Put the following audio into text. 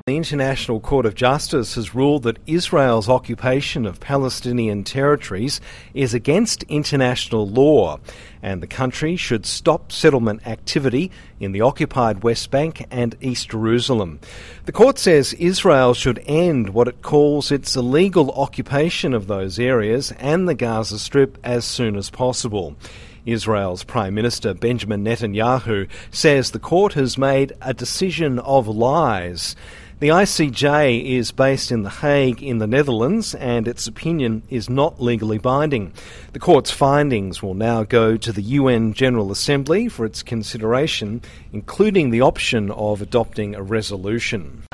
The International Court of Justice has ruled that Israel's occupation of Palestinian territories is against international law, and the country should stop settlement activity in the occupied West Bank and East Jerusalem. The court says Israel should end what it calls its illegal occupation of those areas and the Gaza Strip as soon as possible. Israel's Prime Minister Benjamin Netanyahu says the court has made a decision of lies. The ICJ is based in The Hague in the Netherlands, and its opinion is not legally binding. The court's findings will now go to the UN General Assembly for its consideration, including the option of adopting a resolution.